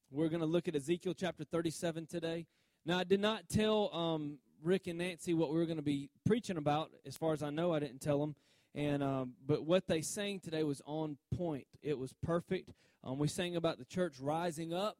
We're going to look at Ezekiel chapter 37 today. Now, I did not tell Rick and Nancy what we were going to be preaching about. As far as I know, I didn't tell them. But what they sang today was on point. It was perfect. We sang about the church rising up,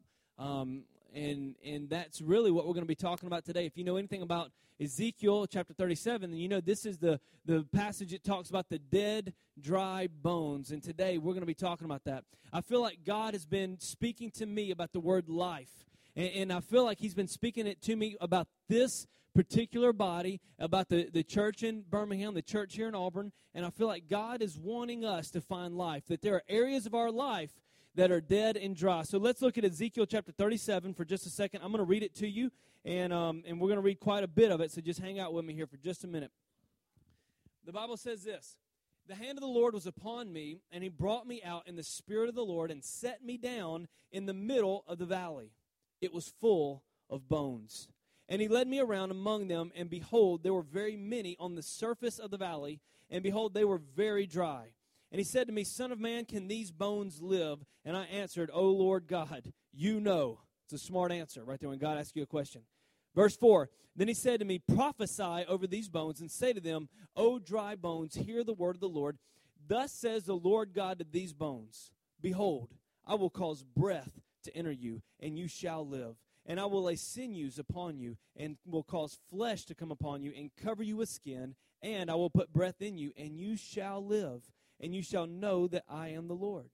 and that's really what we're going to be talking about today. If you know anything about Ezekiel chapter 37, then you know this is the passage that talks about the dead, dry bones. And today we're going to be talking about that. I feel like God has been speaking to me about the word life. And I feel like he's been speaking it to me about this particular body, about the church in Birmingham, the church here in Auburn. And I feel like God is wanting us to find life, that there are areas of our life that are dead and dry. So let's look at Ezekiel chapter 37 for just a second. I'm going to read it to you, and we're going to read quite a bit of it, so just hang out with me here for just a minute. The Bible says this: "The hand of the Lord was upon me, and he brought me out in the spirit of the Lord and set me down in the middle of the valley. It was full of bones. And he led me around among them, and behold, there were very many on the surface of the valley, and behold, they were very dry. And he said to me, Son of man, can these bones live? And I answered, O Lord God, you know." It's a smart answer right there when God asks you a question. Verse 4, "Then he said to me, Prophesy over these bones, and say to them, O dry bones, hear the word of the Lord. Thus says the Lord God to these bones, Behold, I will cause breath to enter you, and you shall live. And I will lay sinews upon you, and will cause flesh to come upon you, and cover you with skin. And I will put breath in you, and you shall live. And you shall know that I am the Lord."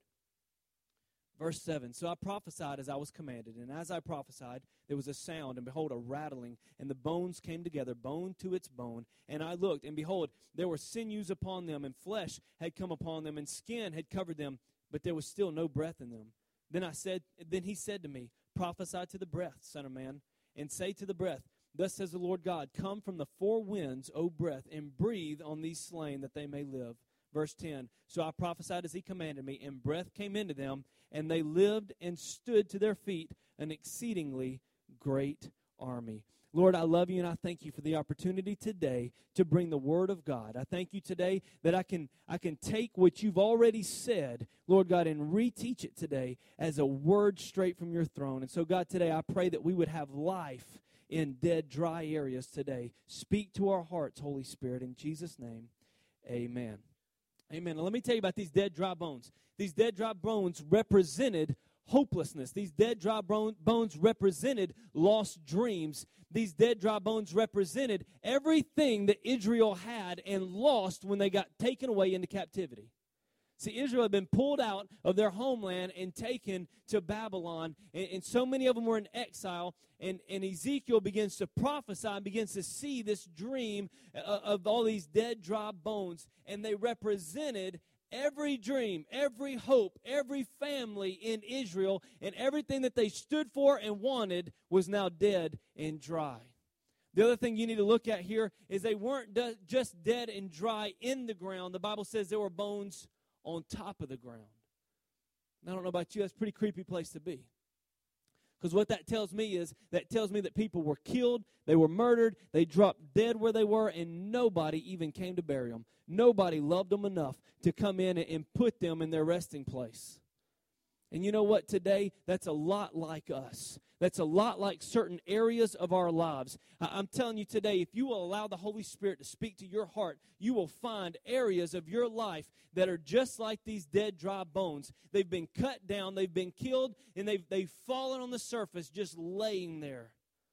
Verse 7, "So I prophesied as I was commanded, and as I prophesied, there was a sound, and behold, a rattling, and the bones came together, bone to its bone. And I looked, and behold, there were sinews upon them, and flesh had come upon them, and skin had covered them, but there was still no breath in them. Then he said to me, Prophesy to the breath, son of man, and say to the breath, Thus says the Lord God, Come from the four winds, O breath, and breathe on these slain, that they may live. Verse 10, "So I prophesied as he commanded me, and breath came into them, and they lived and stood to their feet, an exceedingly great army." Lord, I love you, and I thank you for the opportunity today to bring the word of God. I thank you today that I can take what you've already said, Lord God, and reteach it today as a word straight from your throne. And so, God, today I pray that we would have life in dead, dry areas today. Speak to our hearts, Holy Spirit. In Jesus' name, amen. Amen. Now, let me tell you about these dead, dry bones. These dead, dry bones represented hopelessness. These dead, dry bones represented lost dreams. These dead, dry bones represented everything that Israel had and lost when they got taken away into captivity. See, Israel had been pulled out of their homeland and taken to Babylon, and so many of them were in exile, and Ezekiel begins to prophesy and begins to see this dream of all these dead, dry bones, and they represented every dream, every hope, every family in Israel, and everything that they stood for and wanted was now dead and dry. The other thing you need to look at here is they weren't just dead and dry in the ground. The Bible says there were bones on top of the ground. And I don't know about you, that's a pretty creepy place to be. Because what that tells me is, that tells me that people were killed, they were murdered, they dropped dead where they were, and nobody even came to bury them. Nobody loved them enough to come in and put them in their resting place. And you know what, today, that's a lot like us. That's a lot like certain areas of our lives. I'm telling you today, if you will allow the Holy Spirit to speak to your heart, you will find areas of your life that are just like these dead, dry bones. They've been cut down, they've been killed, and they've fallen on the surface just laying there.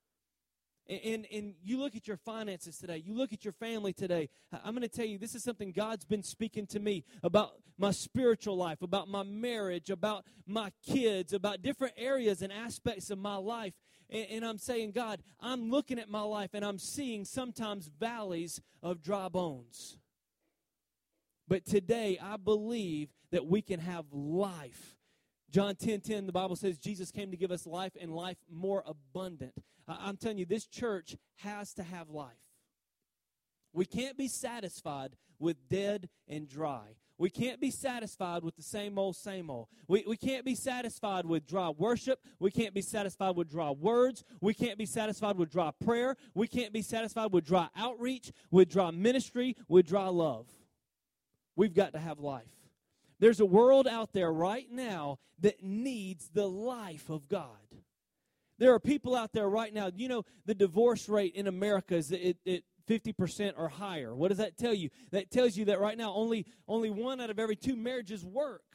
And you look at your finances today, you look at your family today. I'm going to tell you, this is something God's been speaking to me about my spiritual life, about my marriage, about my kids, about different areas and aspects of my life. And I'm saying, God, I'm looking at my life and I'm seeing sometimes valleys of dry bones. But today, I believe that we can have life. John 10:10, the Bible says Jesus came to give us life and life more abundant. I'm telling you, this church has to have life. We can't be satisfied with dead and dry. We can't be satisfied with the same old, same old. We can't be satisfied with dry worship. We can't be satisfied with dry words. We can't be satisfied with dry prayer. We can't be satisfied with dry outreach, with dry ministry, with dry love. We've got to have life. There's a world out there right now that needs the life of God. There are people out there right now. You know, the divorce rate in America is 50% or higher. What does that tell you? That tells you that right now only 1 out of every 2 marriages work.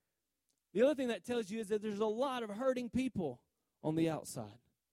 The other thing that tells you is that there's a lot of hurting people on the outside.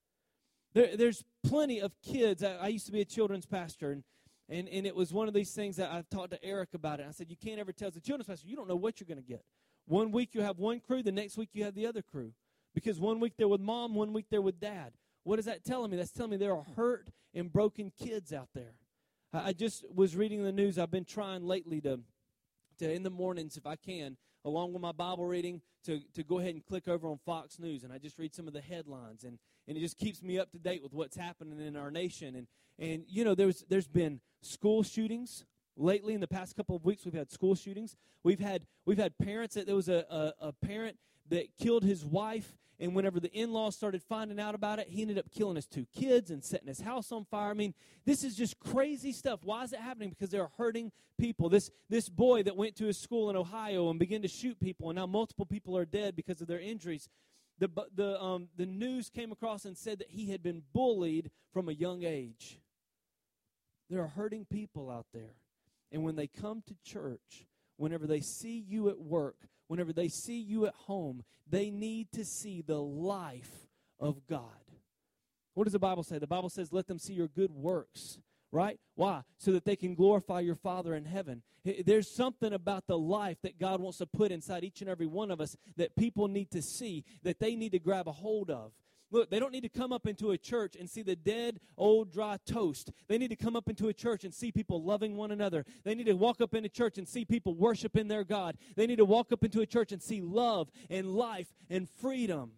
There's plenty of kids. I used to be a children's pastor, and it was one of these things that I've talked to Eric about it. I said, you can't ever tell as a children's pastor, you don't know what you're going to get. One week you have one crew, the next week you have the other crew. Because one week they're with mom, one week they're with dad. What is that telling me? That's telling me there are hurt and broken kids out there. I just was reading the news. I've been trying lately to in the mornings, if I can, along with my Bible reading, to go ahead and click over on Fox News, and I just read some of the headlines, and it just keeps me up to date with what's happening in our nation. And you know, there's been school shootings lately. In the past couple of weeks, we've had school shootings. We've had parents. There was a parent that killed his wife, and whenever the in-laws started finding out about it, he ended up killing his 2 kids and setting his house on fire. I mean, this is just crazy stuff. Why is it happening? Because they're hurting people. This boy that went to his school in Ohio and began to shoot people, and now multiple people are dead because of their injuries. The news came across and said that he had been bullied from a young age. There are hurting people out there, and when they come to church, whenever they see you at work, whenever they see you at home, they need to see the life of God. What does the Bible say? The Bible says, let them see your good works, right? Why? So that they can glorify your Father in heaven. There's something about the life that God wants to put inside each and every one of us that people need to see, that they need to grab a hold of. Look, they don't need to come up into a church and see the dead, old, dry toast. They need to come up into a church and see people loving one another. They need to walk up into church and see people worshiping their God. They need to walk up into a church and see love and life and freedom.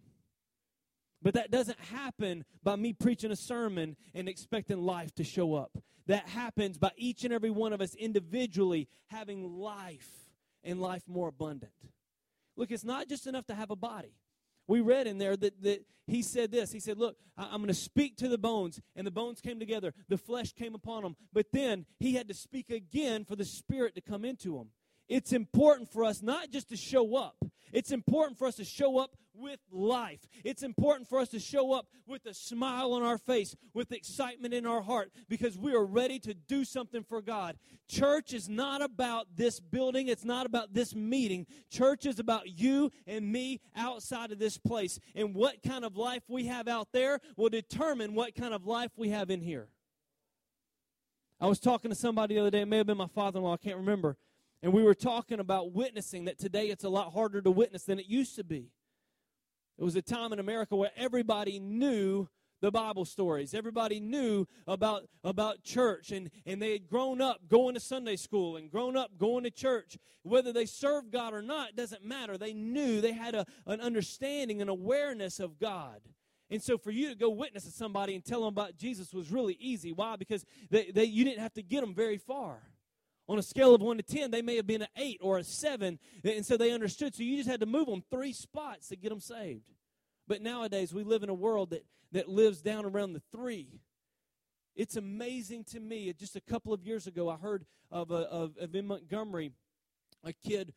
But that doesn't happen by me preaching a sermon and expecting life to show up. That happens by each and every one of us individually having life and life more abundant. Look, it's not just enough to have a body. We read in there that he said this. He said, look, I'm going to speak to the bones. And the bones came together. The flesh came upon them. But then he had to speak again for the Spirit to come into them. It's important for us not just to show up. It's important for us to show up with life. It's important for us to show up with a smile on our face, with excitement in our heart, because we are ready to do something for God. Church is not about this building. It's not about this meeting. Church is about you and me outside of this place. And what kind of life we have out there will determine what kind of life we have in here. I was talking to somebody the other day. It may have been my father-in-law. I can't remember. And we were talking about witnessing, that today it's a lot harder to witness than it used to be. It was a time in America where everybody knew the Bible stories. Everybody knew about church, and they had grown up going to Sunday school and grown up going to church. Whether they served God or not doesn't matter. They knew, they had an understanding, an awareness of God. And so for you to go witness to somebody and tell them about Jesus was really easy. Why? Because you didn't have to get them very far. On a scale of 1 to 10, they may have been an 8 or a 7, and so they understood. So you just had to move them 3 spots to get them saved. But nowadays, we live in a world that lives down around the 3. It's amazing to me. Just a couple of years ago, I heard of in Montgomery, a kid,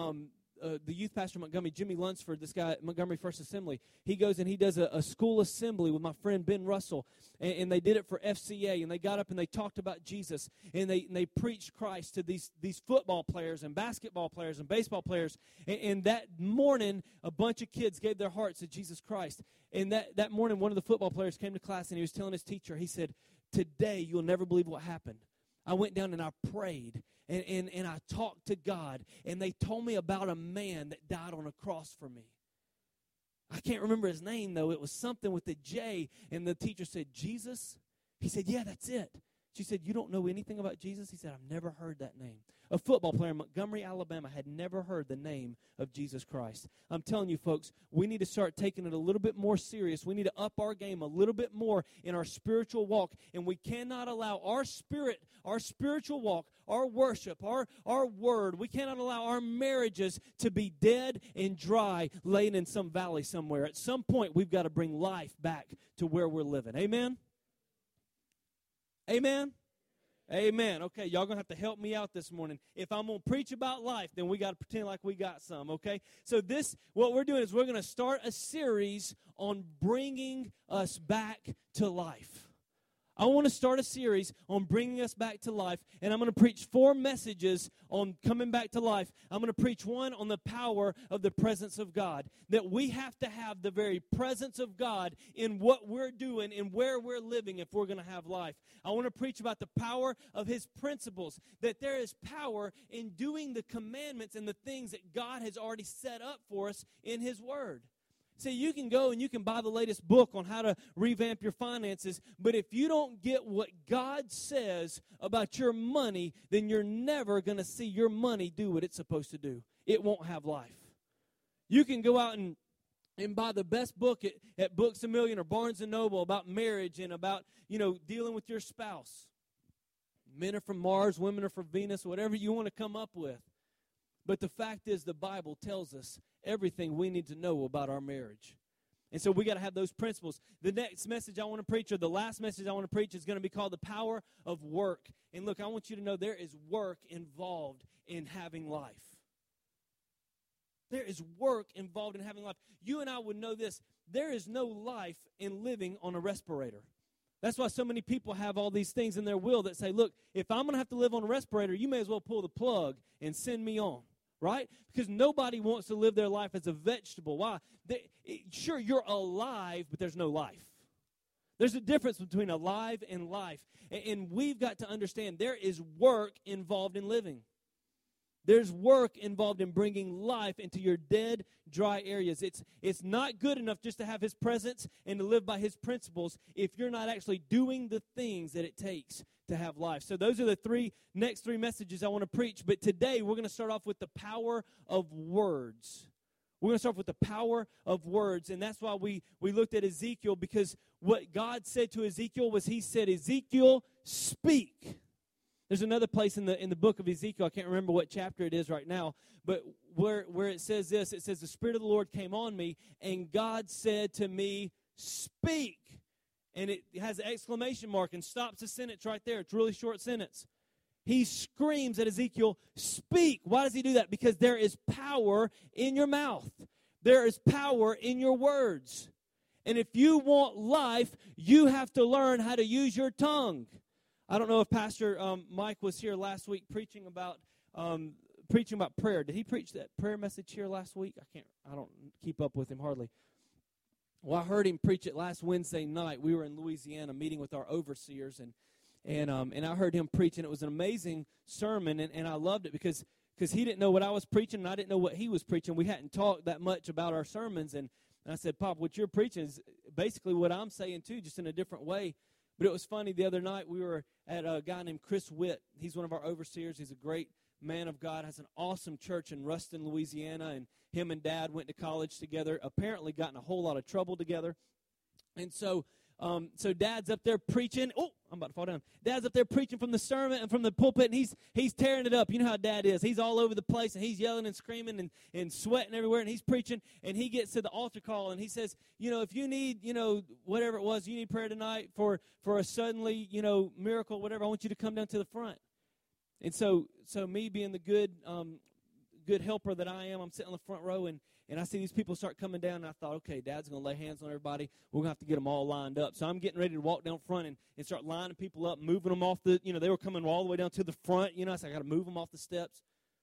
the youth pastor in Montgomery, Jimmy Lunsford, this guy at Montgomery First Assembly, he goes and he does a school assembly with my friend Ben Russell, and they did it for FCA, and they got up and they talked about Jesus, and they preached Christ to these football players and basketball players and baseball players, and that morning, a bunch of kids gave their hearts to Jesus Christ, and that morning, one of the football players came to class, and he was telling his teacher, he said, today, you'll never believe what happened. I went down and I prayed, and I talked to God, and they told me about a man that died on a cross for me. I can't remember his name, though. It was something with a J, and the teacher said, Jesus? He said, yeah, that's it. She said, you don't know anything about Jesus? He said, I've never heard that name. A football player in Montgomery, Alabama, had never heard the name of Jesus Christ. I'm telling you, folks, we need to start taking it a little bit more serious. We need to up our game a little bit more in our spiritual walk, and we cannot allow our spirit, our spiritual walk, our worship, our word, we cannot allow our marriages to be dead and dry, laying in some valley somewhere. At some point, we've got to bring life back to where we're living. Amen? Amen? Amen. Okay, y'all going to have to help me out this morning. If I'm going to preach about life, then we got to pretend like we got some, okay? So what we're doing is we're going to start a series on bringing us back to life. I want to start a series on bringing us back to life, and I'm going to preach 4 messages on coming back to life. I'm going to preach one on the power of the presence of God, that we have to have the very presence of God in what we're doing and where we're living if we're going to have life. I want to preach about the power of His principles, that there is power in doing the commandments and the things that God has already set up for us in His Word. See, you can go and you can buy the latest book on how to revamp your finances, but if you don't get what God says about your money, then you're never going to see your money do what it's supposed to do. It won't have life. You can go out and buy the best book at Books A Million or Barnes & Noble about marriage and about, dealing with your spouse. Men are from Mars, women are from Venus, whatever you want to come up with. But the fact is, the Bible tells us everything we need to know about our marriage. And so we got to have those principles. The next message I want to preach, or the last message I want to preach, is going to be called the power of work. And look, I want you to know there is work involved in having life. There is work involved in having life. You and I would know this. There is no life in living on a respirator. That's why so many people have all these things in their will that say, look, if I'm going to have to live on a respirator, you may as well pull the plug and send me on. Right? Because nobody wants to live their life as a vegetable. Why? Sure, you're alive, but there's no life. There's a difference between alive and life. And we've got to understand there is work involved in living. There's work involved in bringing life into your dead, dry areas. It's not good enough just to have His presence and to live by His principles if you're not actually doing the things that it takes to have life. So those are the next three messages I want to preach. But today we're going to start off with the power of words. We're going to start off with the power of words. And that's why we looked at Ezekiel, because what God said to Ezekiel was He said, Ezekiel, speak. There's another place in the book of Ezekiel, I can't remember what chapter it is right now, but where it says this, it says, the Spirit of the Lord came on me, and God said to me, speak. And it has an exclamation mark and stops the sentence right there. It's a really short sentence. He screams at Ezekiel, speak. Why does He do that? Because there is power in your mouth. There is power in your words. And if you want life, you have to learn how to use your tongue. I don't know if Pastor Mike was here last week preaching about prayer. Did he preach that prayer message here last week? I don't keep up with him hardly. Well, I heard him preach it last Wednesday night. We were in Louisiana meeting with our overseers, and I heard him preach, and it was an amazing sermon, and I loved it because he didn't know what I was preaching, and I didn't know what he was preaching. We hadn't talked that much about our sermons, and I said, Pop, what you're preaching is basically what I'm saying too, just in a different way. But it was funny, the other night we were at a guy named Chris Witt. He's one of our overseers. He's a great man of God, has an awesome church in Ruston, Louisiana, and him and Dad went to college together, apparently got in a whole lot of trouble together. And so Dad's up there preaching. Oh, I'm about to fall down. Dad's up there preaching from the sermon and from the pulpit, and he's tearing it up. You know how Dad is. He's all over the place, and he's yelling and screaming and sweating everywhere, and he's preaching, and he gets to the altar call, and he says, if you need, whatever it was, you need prayer tonight for a suddenly, miracle, whatever, I want you to come down to the front. And so me being the good helper that I am, I'm sitting on the front row, and I see these people start coming down, and I thought, okay, Dad's going to lay hands on everybody. We're going to have to get them all lined up. So I'm getting ready to walk down front and start lining people up, moving them off they were coming all the way down to the front. I said, I got to move them off the steps.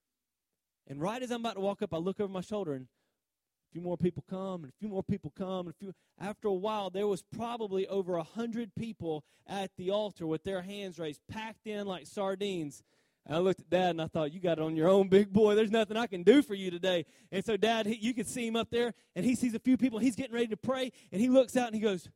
And right as I'm about to walk up, I look over my shoulder, and a few more people come, and a few more people come. After a while, there was probably over 100 people at the altar with their hands raised, packed in like sardines. And I looked at Dad, and I thought, you got it on your own, big boy. There's nothing I can do for you today. And so Dad, you could see him up there, and he sees a few people. He's getting ready to pray, and he looks out, and he goes,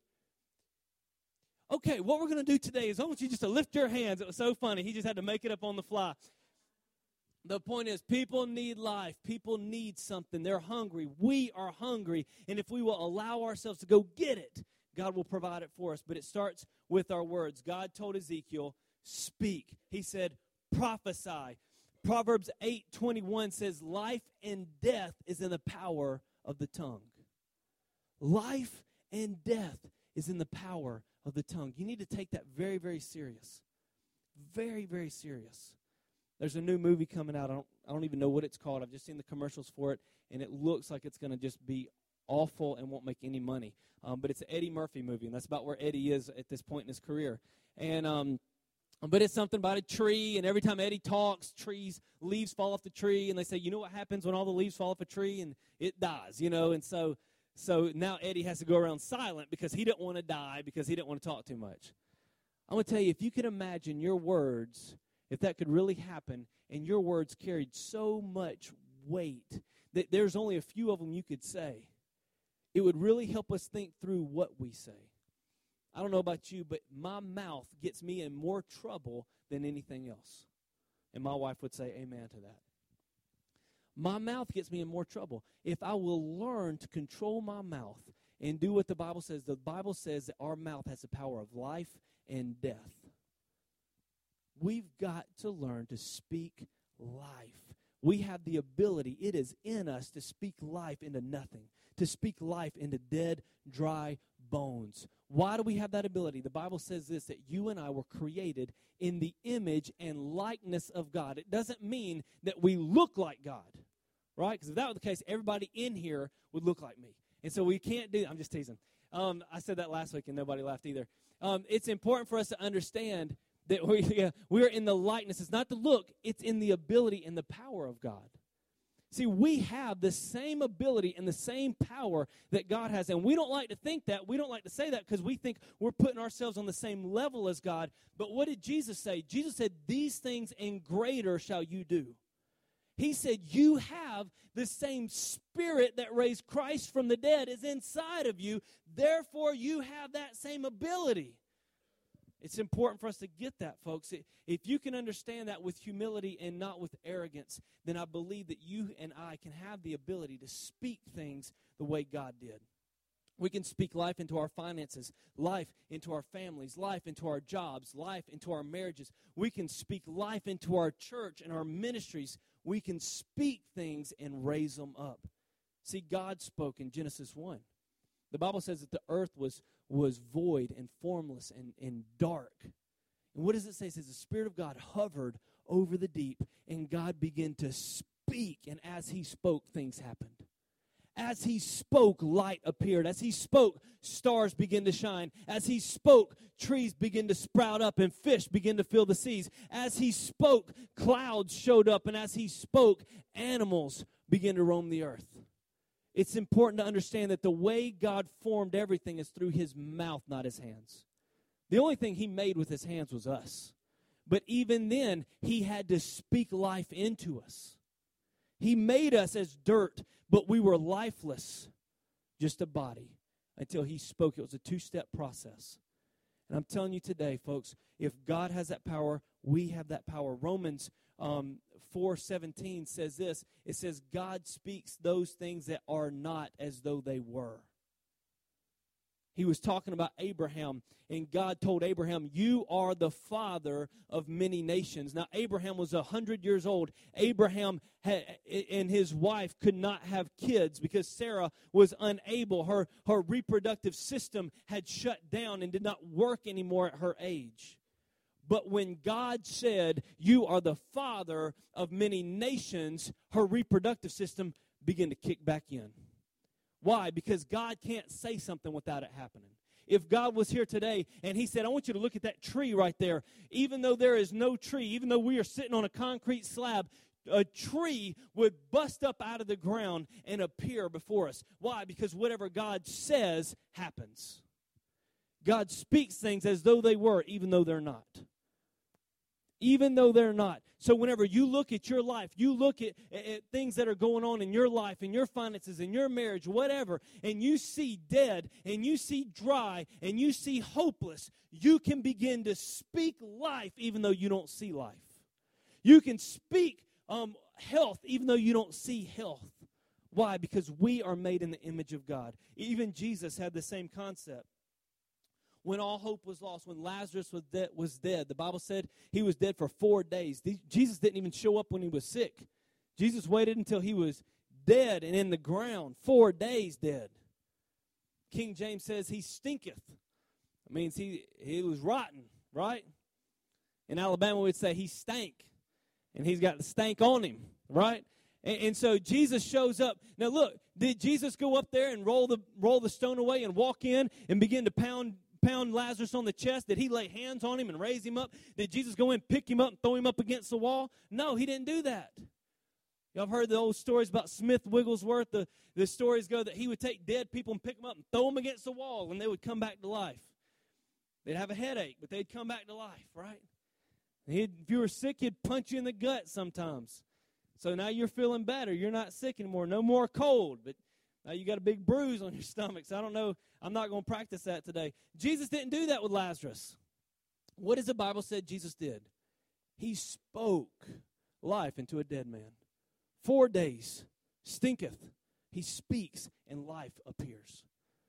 okay, what we're going to do today is I want you just to lift your hands. It was so funny. He just had to make it up on the fly. The point is, people need life. People need something. They're hungry. We are hungry. And if we will allow ourselves to go get it, God will provide it for us. But it starts with our words. God told Ezekiel, speak. He said, prophesy. Proverbs 8:21 says, life and death is in the power of the tongue. Life and death is in the power of the tongue. You need to take that very, very serious. Very, very serious. There's a new movie coming out. I don't even know what it's called. I've just seen the commercials for it, and it looks like it's going to just be awful and won't make any money. But it's an Eddie Murphy movie, and that's about where Eddie is at this point in his career. And but it's something about a tree, and every time Eddie talks, leaves fall off the tree, and they say, you know what happens when all the leaves fall off a tree? And it dies, And so now Eddie has to go around silent because he didn't want to die, because he didn't want to talk too much. I'm going to tell you, if you could imagine your words, if that could really happen, and your words carried so much weight that there's only a few of them you could say, it would really help us think through what we say. I don't know about you, but my mouth gets me in more trouble than anything else. And my wife would say amen to that. My mouth gets me in more trouble. If I will learn to control my mouth and do what the Bible says that our mouth has the power of life and death. We've got to learn to speak life. We have the ability, it is in us to speak life into nothing, to speak life into dead, dry bones. Why do we have that ability? The Bible says this, that you and I were created in the image and likeness of God. It doesn't mean that we look like God, right? Because if that were the case, everybody in here would look like me. And so we can't do, I'm just teasing. I said that last week and nobody laughed either. It's important for us to understand that we're in the likeness. It's not the look, it's in the ability and the power of God. See, we have the same ability and the same power that God has. And we don't like to think that. We don't like to say that because we think we're putting ourselves on the same level as God. But what did Jesus say? Jesus said, these things and greater shall you do. He said, you have the same spirit that raised Christ from the dead is inside of you. Therefore, you have that same ability. It's important for us to get that, folks. If you can understand that with humility and not with arrogance, then I believe that you and I can have the ability to speak things the way God did. We can speak life into our finances, life into our families, life into our jobs, life into our marriages. We can speak life into our church and our ministries. We can speak things and raise them up. See, God spoke in Genesis 1. The Bible says that the earth was void and formless and dark. And what does it say? It says the Spirit of God hovered over the deep, and God began to speak. And as he spoke, things happened. As he spoke, light appeared. As he spoke, stars began to shine. As he spoke, trees began to sprout up and fish began to fill the seas. As he spoke, clouds showed up. And as he spoke, animals began to roam the earth. It's important to understand that the way God formed everything is through his mouth, not his hands. The only thing he made with his hands was us. But even then, he had to speak life into us. He made us as dirt, but we were lifeless, just a body, until he spoke. It was a two-step process. And I'm telling you today, folks, if God has that power, we have that power. Romans 4:17 says this. It says, God speaks those things that are not as though they were. He was talking about Abraham, and God told Abraham, you are the father of many nations. Now, Abraham was 100 years old. Abraham and his wife could not have kids because Sarah was unable. Her reproductive system had shut down and did not work anymore at her age. But when God said, you are the father of many nations, her reproductive system began to kick back in. Why? Because God can't say something without it happening. If God was here today and he said, I want you to look at that tree right there, even though there is no tree, even though we are sitting on a concrete slab, a tree would bust up out of the ground and appear before us. Why? Because whatever God says happens. God speaks things as though they were, even though they're not. Even though they're not. So whenever you look at your life, you look at things that are going on in your life, in your finances, in your marriage, whatever, and you see dead, and you see dry, and you see hopeless, you can begin to speak life even though you don't see life. You can speak health even though you don't see health. Why? Because we are made in the image of God. Even Jesus had the same concept. When all hope was lost, when Lazarus was dead, the Bible said he was dead for 4 days. Jesus didn't even show up when he was sick. Jesus waited until he was dead and in the ground, 4 days dead. King James says he stinketh. It means he was rotten, right? In Alabama, we'd say he stank, and he's got the stank on him, right? And so Jesus shows up. Now look, did Jesus go up there and roll the stone away and walk in and begin to pound Lazarus on the chest? Did he lay hands on him and raise him up? Did Jesus go in, pick him up, and throw him up against the wall? No, he didn't do that. Y'all have heard the old stories about Smith Wigglesworth. The stories go that he would take dead people and pick them up and throw them against the wall, and they would come back to life. They'd have a headache, but they'd come back to life, right? If you were sick, he'd punch you in the gut sometimes. So now you're feeling better. You're not sick anymore. No more cold, but now you got a big bruise on your stomach. So I don't know. I'm not going to practice that today. Jesus didn't do that with Lazarus. What does the Bible say Jesus did? He spoke life into a dead man. 4 days, stinketh. He speaks, and life appears.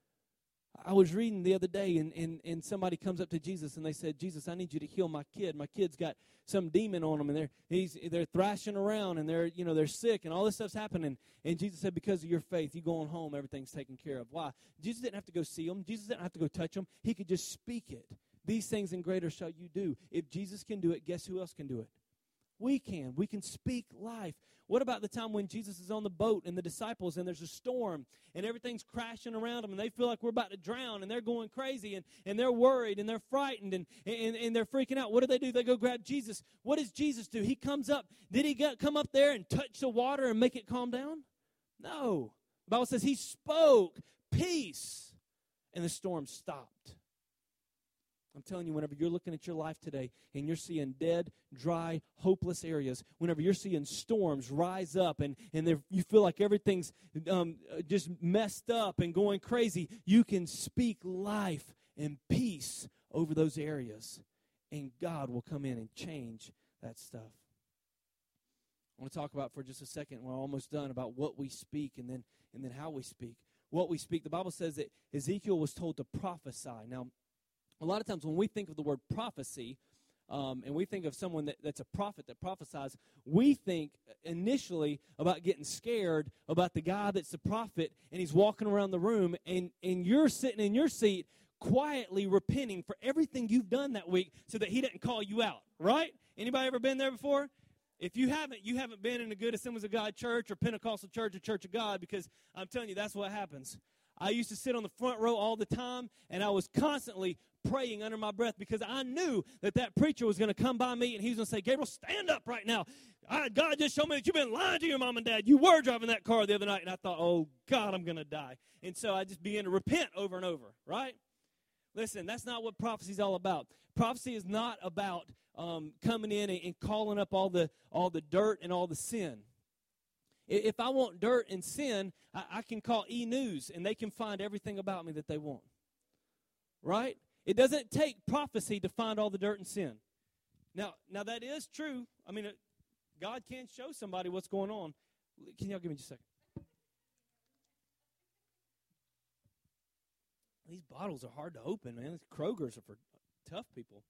I was reading the other day, and somebody comes up to Jesus, and they said, Jesus, I need you to heal my kid. My kid's got some demon on him, and they're thrashing around, and they're sick, and all this stuff's happening. And Jesus said, because of your faith, you go on home, everything's taken care of. Why? Jesus didn't have to go see them. Jesus didn't have to go touch them. He could just speak it. These things and greater shall you do. If Jesus can do it, guess who else can do it? We can. We can speak life. What about the time when Jesus is on the boat and the disciples and there's a storm and everything's crashing around them and they feel like we're about to drown and they're going crazy and they're worried and they're frightened and they're freaking out. What do? They go grab Jesus. What does Jesus do? He comes up. Did he come up there and touch the water and make it calm down? No. The Bible says he spoke peace and the storm stopped. I'm telling you, whenever you're looking at your life today and you're seeing dead, dry, hopeless areas, whenever you're seeing storms rise up and you feel like everything's just messed up and going crazy, you can speak life and peace over those areas, and God will come in and change that stuff. I want to talk about for just a second, we're almost done, about what we speak and then how we speak. What we speak, the Bible says that Ezekiel was told to prophesy. Now, a lot of times when we think of the word prophecy, and we think of someone that's a prophet that prophesies, we think initially about getting scared about the guy that's the prophet, and he's walking around the room, and you're sitting in your seat quietly repenting for everything you've done that week so that he didn't call you out, right? Anybody ever been there before? If you haven't been in a good Assemblies of God church or Pentecostal church or Church of God, because I'm telling you, that's what happens. I used to sit on the front row all the time, and I was constantly praying under my breath because I knew that preacher was going to come by me and he was going to say, Gabriel, stand up right now. God just showed me that you've been lying to your mom and dad. You were driving that car the other night. And I thought, oh, God, I'm going to die. And so I just began to repent over and over, right? Listen, that's not what prophecy is all about. Prophecy is not about coming in and calling up all the dirt and all the sin. If I want dirt and sin, I can call E! News, and they can find everything about me that they want, right? It doesn't take prophecy to find all the dirt and sin. Now that is true. I mean, God can show somebody what's going on. Can y'all give me just a second? These bottles are hard to open, man. These Kroger's are for tough people.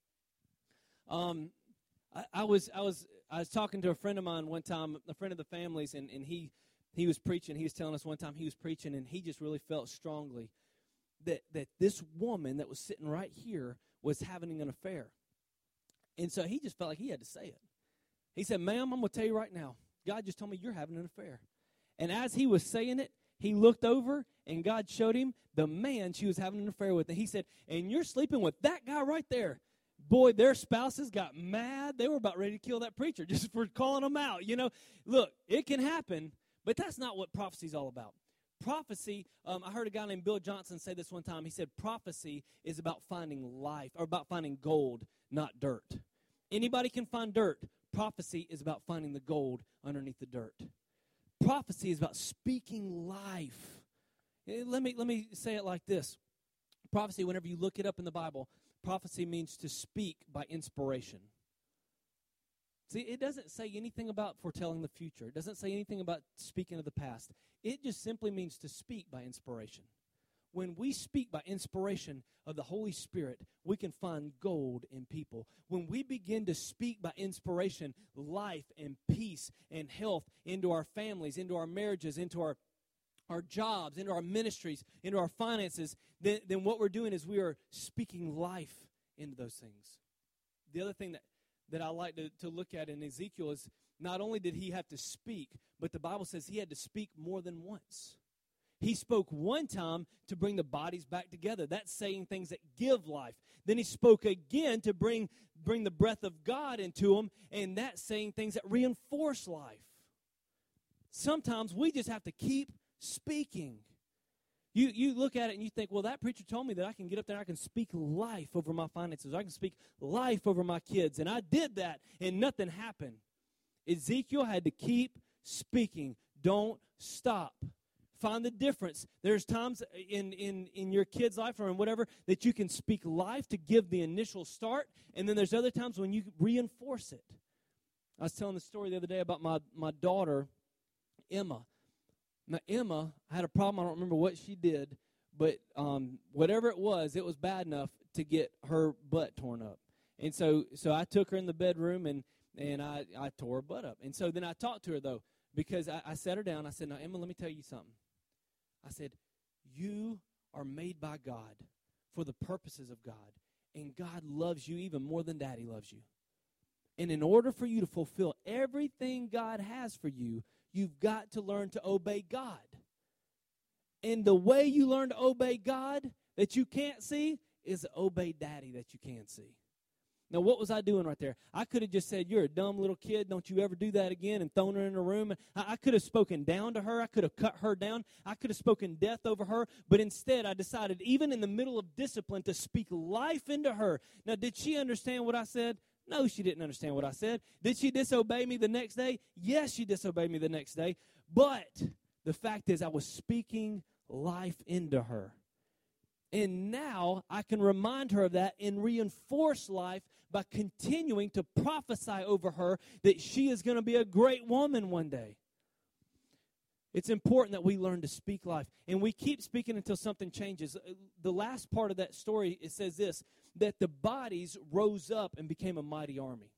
I was talking to a friend of mine one time, a friend of the family's, and he was preaching. He was telling us one time he was preaching, and he just really felt strongly that this woman that was sitting right here was having an affair. And so he just felt like he had to say it. He said, ma'am, I'm going to tell you right now, God just told me you're having an affair. And as he was saying it, he looked over, and God showed him the man she was having an affair with. And he said, and you're sleeping with that guy right there. Boy, their spouses got mad. They were about ready to kill that preacher just for calling them out. You know, look, it can happen, but that's not what prophecy is all about. Prophecy, I heard a guy named Bill Johnson say this one time. He said prophecy is about finding life, or about finding gold, not dirt. Anybody can find dirt. Prophecy is about finding the gold underneath the dirt. Prophecy is about speaking life. Let me say it like this. Prophecy, whenever you look it up in the Bible, prophecy means to speak by inspiration. See, it doesn't say anything about foretelling the future. It doesn't say anything about speaking of the past. It just simply means to speak by inspiration. When we speak by inspiration of the Holy Spirit, we can find gold in people. When we begin to speak by inspiration, life and peace and health into our families, into our marriages, into our jobs, into our ministries, into our finances, then what we're doing is we are speaking life into those things. The other thing that I like to look at in Ezekiel is not only did he have to speak, but the Bible says he had to speak more than once. He spoke one time to bring the bodies back together. That's saying things that give life. Then he spoke again to bring the breath of God into them, and that's saying things that reinforce life. Sometimes we just have to keep speaking. You look at it and you think, well, that preacher told me that I can get up there and I can speak life over my finances. I can speak life over my kids. And I did that, and nothing happened. Ezekiel had to keep speaking. Don't stop. Find the difference. There's times in your kid's life or in whatever that you can speak life to give the initial start, and then there's other times when you reinforce it. I was telling the story the other day about my daughter, Emma. Now, Emma had a problem. I don't remember what she did, but whatever it was bad enough to get her butt torn up. And so I took her in the bedroom, and I tore her butt up. And so then I talked to her, though, because I sat her down. I said, now, Emma, let me tell you something. I said, you are made by God for the purposes of God, and God loves you even more than Daddy loves you. And in order for you to fulfill everything God has for you, you've got to learn to obey God. And the way you learn to obey God that you can't see is to obey Daddy that you can see. Now, what was I doing right there? I could have just said, you're a dumb little kid. Don't you ever do that again, and thrown her in a room. I could have spoken down to her. I could have cut her down. I could have spoken death over her. But instead, I decided, even in the middle of discipline, to speak life into her. Now, did she understand what I said? No, she didn't understand what I said. Did she disobey me the next day? Yes, she disobeyed me the next day. But the fact is, I was speaking life into her. And now I can remind her of that and reinforce life by continuing to prophesy over her that she is going to be a great woman one day. It's important that we learn to speak life. And we keep speaking until something changes. The last part of that story, it says this, that the bodies rose up and became a mighty army.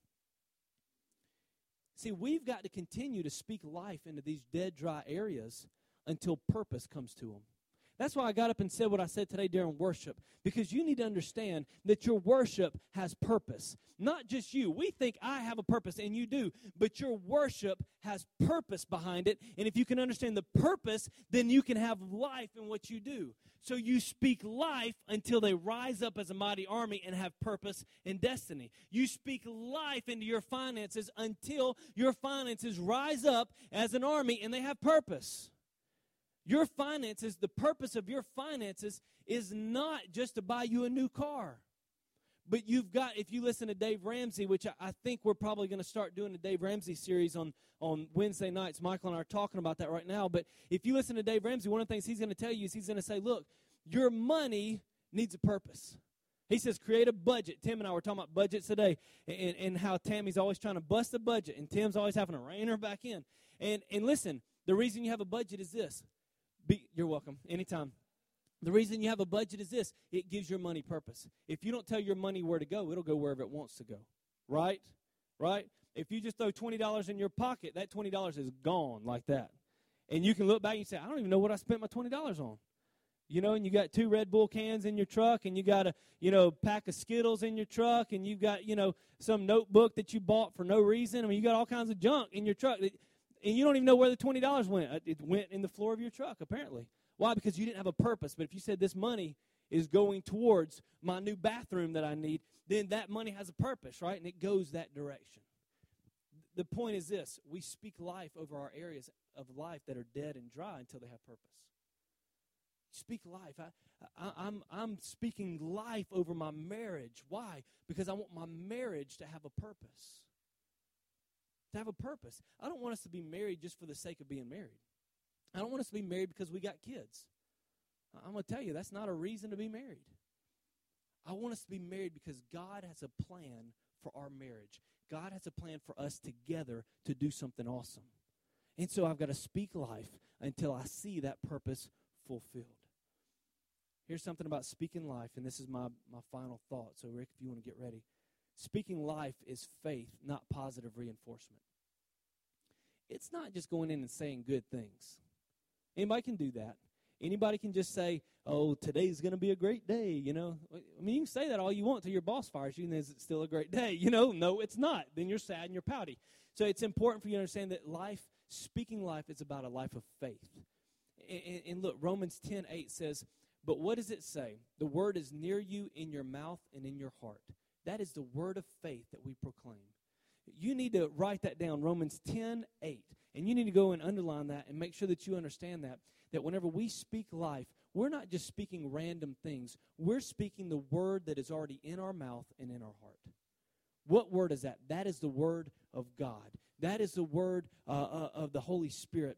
See, we've got to continue to speak life into these dead, dry areas until purpose comes to them. That's why I got up and said what I said today during worship, because you need to understand that your worship has purpose. Not just you. We think I have a purpose, and you do, but your worship has purpose behind it, and if you can understand the purpose, then you can have life in what you do. So you speak life until they rise up as a mighty army and have purpose and destiny. You speak life into your finances until your finances rise up as an army and they have purpose. Your finances, the purpose of your finances is not just to buy you a new car. But you've got, if you listen to Dave Ramsey, which I think we're probably going to start doing a Dave Ramsey series on Wednesday nights. Michael and I are talking about that right now. But if you listen to Dave Ramsey, one of the things he's going to tell you is he's going to say, look, your money needs a purpose. He says, create a budget. Tim and I were talking about budgets today and how Tammy's always trying to bust the budget and Tim's always having to rein her back in. And listen, the reason you have a budget is this. You're welcome. Anytime. The reason you have a budget is this. It gives your money purpose. If you don't tell your money where to go, it'll go wherever it wants to go. Right? Right? If you just throw $20 in your pocket, that $20 is gone like that. And you can look back and say, I don't even know what I spent my $20 on. You know, and you got 2 Red Bull cans in your truck, and you got a, pack of Skittles in your truck, and you've got, some notebook that you bought for no reason. I mean, you got all kinds of junk in your truck. And you don't even know where the $20 went. It went in the floor of your truck, apparently. Why? Because you didn't have a purpose. But if you said this money is going towards my new bathroom that I need, then that money has a purpose, right? And it goes that direction. The point is this. We speak life over our areas of life that are dead and dry until they have purpose. Speak life. I'm speaking life over my marriage. Why? Because I want my marriage to have a purpose. To have a purpose. I don't want us to be married just for the sake of being married. I don't want us to be married because we got kids. I'm going to tell you, that's not a reason to be married. I want us to be married because God has a plan for our marriage. God has a plan for us together to do something awesome. And so I've got to speak life until I see that purpose fulfilled. Here's something about speaking life, and this is my final thought. So, Rick, if you want to get ready. Speaking life is faith, not positive reinforcement. It's not just going in and saying good things. Anybody can do that. Anybody can just say, oh, today's going to be a great day, you know. I mean, you can say that all you want till your boss fires you, and is it still a great day? You know, no, it's not. Then you're sad and you're pouty. So it's important for you to understand that speaking life is about a life of faith. And look, Romans 10:8 says, but what does it say? The word is near you, in your mouth and in your heart. That is the word of faith that we proclaim. You need to write that down, Romans 10:8. And you need to go and underline that and make sure that you understand that whenever we speak life, we're not just speaking random things. We're speaking the word that is already in our mouth and in our heart. What word is that? That is the word of God. That is the word of the Holy Spirit.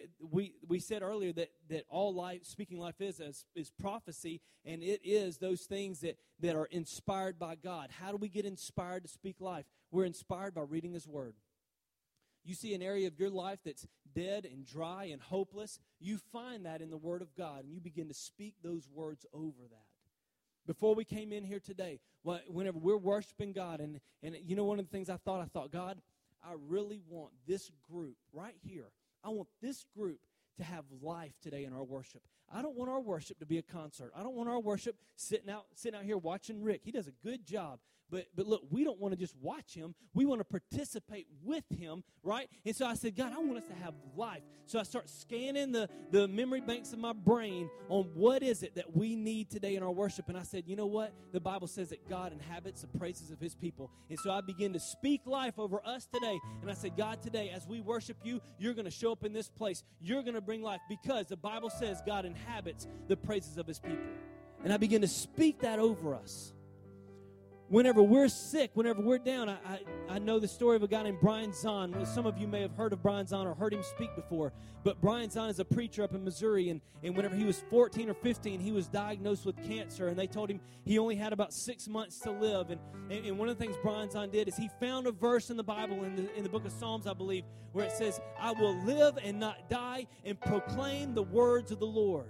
We said earlier that all life, speaking life is prophecy, and it is those things that are inspired by God. How do we get inspired to speak life? We're inspired by reading His Word. You see an area of your life that's dead and dry and hopeless, you find that in the Word of God, and you begin to speak those words over that. Before we came in here today, whenever we're worshiping God, and you know one of the things I thought, God, I really want this group right here. I want this group to have life today in our worship. I don't want our worship to be a concert. I don't want our worship sitting out here watching Rick. He does a good job. But look, we don't want to just watch him. We want to participate with him, right? And so I said, God, I want us to have life. So I start scanning the memory banks of my brain on what is it that we need today in our worship. And I said, you know what? The Bible says that God inhabits the praises of His people. And so I began to speak life over us today. And I said, God, today, as we worship You, You're going to show up in this place. You're going to bring life because the Bible says God inhabits the praises of His people. And I began to speak that over us. Whenever we're sick, whenever we're down, I know the story of a guy named Brian Zahn. Some of you may have heard of Brian Zahn or heard him speak before. But Brian Zahn is a preacher up in Missouri. And whenever he was 14 or 15, he was diagnosed with cancer. And they told him he only had about 6 months to live. And one of the things Brian Zahn did is he found a verse in the Bible, in the book of Psalms, I believe, where it says, I will live and not die and proclaim the words of the Lord.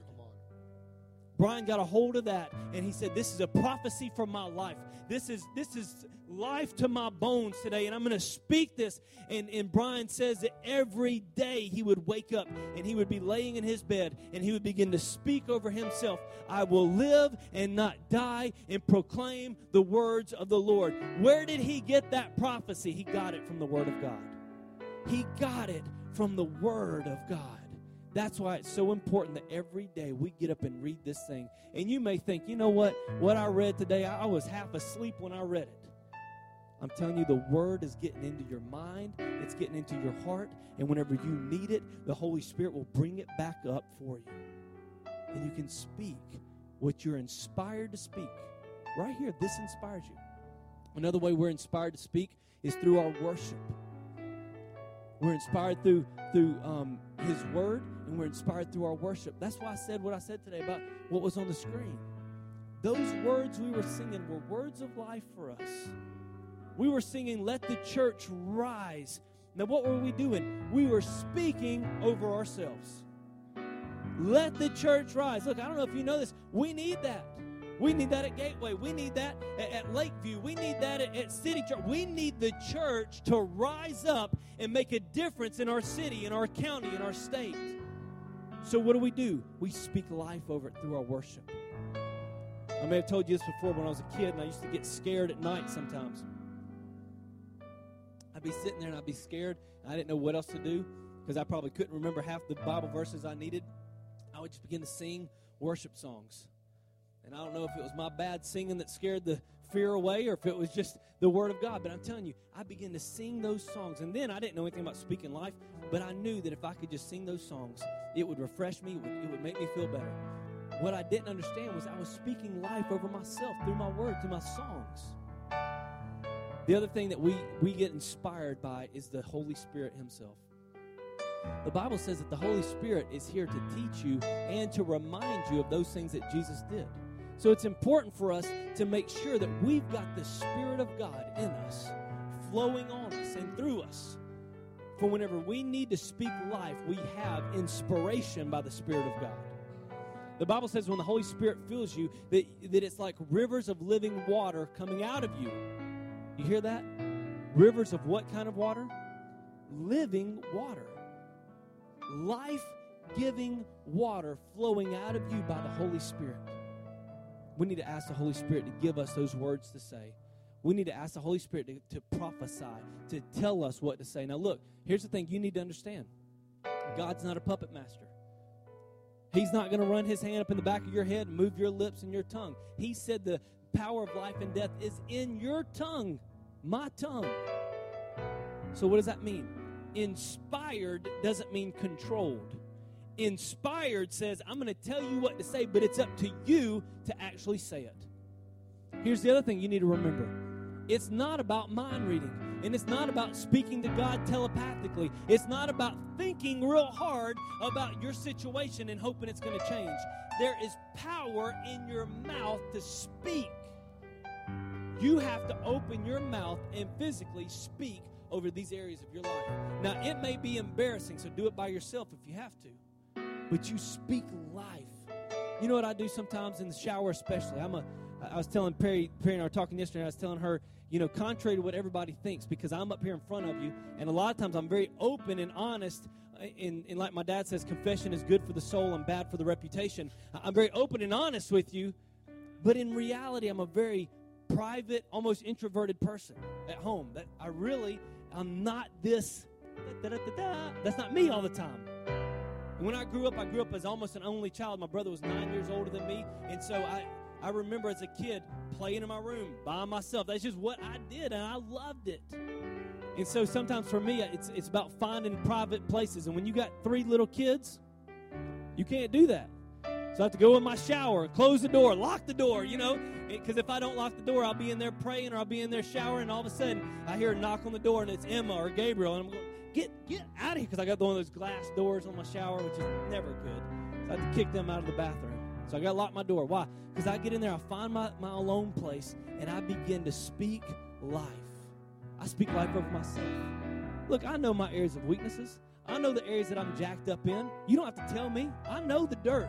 Brian got a hold of that, and he said, this is a prophecy for my life. This is life to my bones today, and I'm going to speak this. And Brian says that every day he would wake up, and he would be laying in his bed, and he would begin to speak over himself, I will live and not die and proclaim the words of the Lord. Where did he get that prophecy? He got it from the Word of God. He got it from the Word of God. That's why it's so important that every day we get up and read this thing. And you may think, you know what I read today, I was half asleep when I read it. I'm telling you, the Word is getting into your mind. It's getting into your heart. And whenever you need it, the Holy Spirit will bring it back up for you. And you can speak what you're inspired to speak. Right here, this inspires you. Another way we're inspired to speak is through our worship. We're inspired through His Word, and we're inspired through our worship. That's why I said what I said today about what was on the screen. Those words we were singing were words of life for us. We were singing, let the church rise. Now, what were we doing? We were speaking over ourselves. Let the church rise. Look, I don't know if you know this. We need that. We need that at Gateway. We need that at Lakeview. We need that at City Church. We need the church to rise up and make a difference in our city, in our county, in our state. So what do? We speak life over it through our worship. I may have told you this before when I was a kid, and I used to get scared at night sometimes. I'd be sitting there and I'd be scared, and I didn't know what else to do because I probably couldn't remember half the Bible verses I needed. I would just begin to sing worship songs. And I don't know if it was my bad singing that scared the fear away or if it was just the Word of God. But I'm telling you, I began to sing those songs. And then I didn't know anything about speaking life, but I knew that if I could just sing those songs, it would refresh me. It would make me feel better. What I didn't understand was I was speaking life over myself through my word, through my songs. The other thing that we get inspired by is the Holy Spirit Himself. The Bible says that the Holy Spirit is here to teach you and to remind you of those things that Jesus did. So it's important for us to make sure that we've got the Spirit of God in us, flowing on us and through us. For whenever we need to speak life, we have inspiration by the Spirit of God. The Bible says when the Holy Spirit fills you, that it's like rivers of living water coming out of you. You hear that? Rivers of what kind of water? Living water. Life life-giving water flowing out of you by the Holy Spirit. We need to ask the Holy Spirit to give us those words to say. We need to ask the Holy Spirit to prophesy, to tell us what to say. Now look, here's the thing you need to understand. God's not a puppet master. He's not going to run his hand up in the back of your head and move your lips and your tongue. He said the power of life and death is in your tongue, my tongue. So what does that mean? Inspired doesn't mean controlled. Inspired says, I'm going to tell you what to say, but it's up to you to actually say it. Here's the other thing you need to remember. It's not about mind reading, and it's not about speaking to God telepathically. It's not about thinking real hard about your situation and hoping it's going to change. There is power in your mouth to speak. You have to open your mouth and physically speak over these areas of your life. Now, it may be embarrassing, so do it by yourself if you have to. But you speak life. You know what I do sometimes in the shower especially? I was telling Perry and I were talking yesterday, and I was telling her, contrary to what everybody thinks, because I'm up here in front of you, and a lot of times I'm very open and honest, and like my dad says, confession is good for the soul and bad for the reputation. I'm very open and honest with you, but in reality, I'm a very private, almost introverted person at home. That I'm not this, that's not me all the time. And when I grew up as almost an only child. My brother was 9 years older than me, and so I remember as a kid playing in my room by myself. That's just what I did, and I loved it. And so sometimes for me, it's about finding private places. And when you got 3 little kids, you can't do that. So I have to go in my shower, close the door, lock the door, because if I don't lock the door, I'll be in there praying or I'll be in there showering, and all of a sudden I hear a knock on the door, and it's Emma or Gabriel, and I'm going, get out of here, because I got one of those glass doors on my shower, which is never good. So I have to kick them out of the bathroom. So I got to lock my door. Why? Because I get in there, I find my alone place, and I begin to speak life. I speak life over myself. Look, I know my areas of weaknesses. I know the areas that I'm jacked up in. You don't have to tell me. I know the dirt.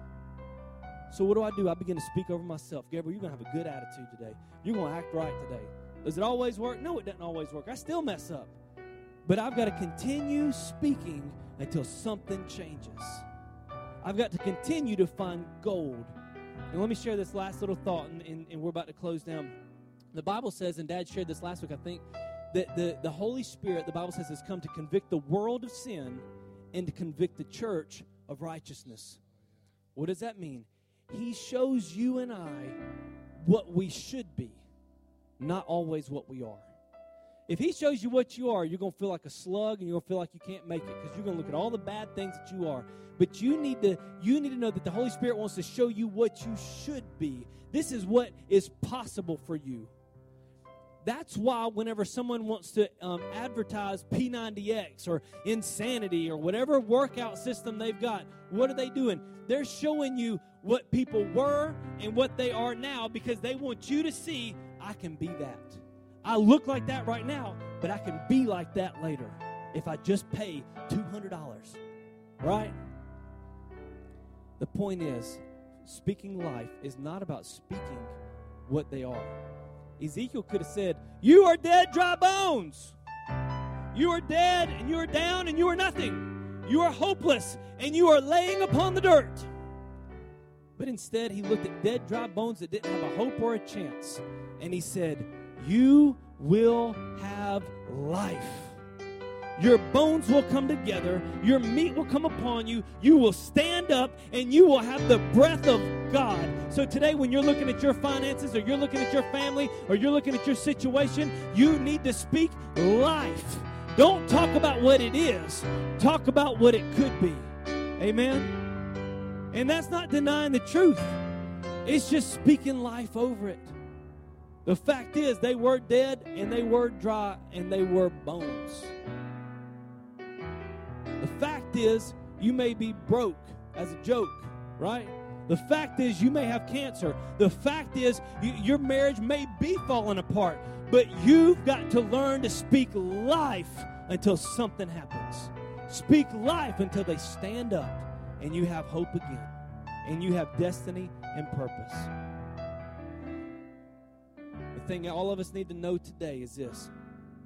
So what do? I begin to speak over myself. Gabriel, you're going to have a good attitude today. You're going to act right today. Does it always work? No, it doesn't always work. I still mess up. But I've got to continue speaking until something changes. I've got to continue to find gold. And let me share this last little thought, and we're about to close down. The Bible says, and Dad shared this last week, I think, that the Holy Spirit, the Bible says, has come to convict the world of sin and to convict the church of righteousness. What does that mean? He shows you and I what we should be, not always what we are. If he shows you what you are, you're going to feel like a slug, and you're going to feel like you can't make it, because you're going to look at all the bad things that you are. But you need to know that the Holy Spirit wants to show you what you should be. This is what is possible for you. That's why whenever someone wants to advertise P90X or Insanity or whatever workout system they've got, what are they doing? They're showing you what people were and what they are now, because they want you to see, I can be that. I look like that right now, but I can be like that later if I just pay $200, right? The point is, speaking life is not about speaking what they are. Ezekiel could have said, you are dead, dry bones. You are dead, and you are down, and you are nothing. You are hopeless, and you are laying upon the dirt. But instead, he looked at dead, dry bones that didn't have a hope or a chance, and he said, you will have life. Your bones will come together. Your meat will come upon you. You will stand up, and you will have the breath of God. So today, when you're looking at your finances, or you're looking at your family, or you're looking at your situation, you need to speak life. Don't talk about what it is. Talk about what it could be. Amen? And that's not denying the truth. It's just speaking life over it. The fact is, they were dead, and they were dry, and they were bones. The fact is, you may be broke as a joke, right? The fact is, you may have cancer. The fact is, your marriage may be falling apart. But you've got to learn to speak life until something happens. Speak life until they stand up and you have hope again. And you have destiny and purpose. The thing all of us need to know today is this.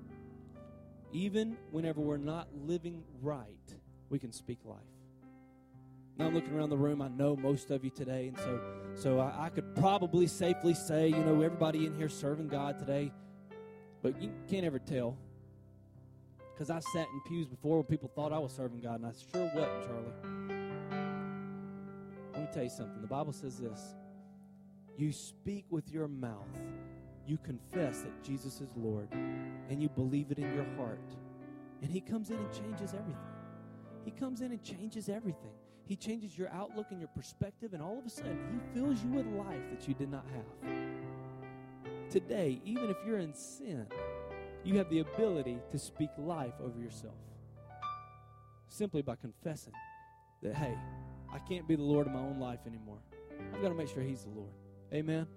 Even whenever we're not living right, we can speak life. Now I'm looking around the room. I know most of you today, and so I could probably safely say, everybody in here serving God today, but you can't ever tell. Because I sat in pews before when people thought I was serving God, and I sure wasn't, Charlie. Let me tell you something. The Bible says this. You speak with your mouth. You confess that Jesus is Lord, and you believe it in your heart. And he comes in and changes everything. He comes in and changes everything. He changes your outlook and your perspective, and all of a sudden, he fills you with life that you did not have. Today, even if you're in sin, you have the ability to speak life over yourself simply by confessing that, hey, I can't be the Lord of my own life anymore. I've got to make sure he's the Lord. Amen.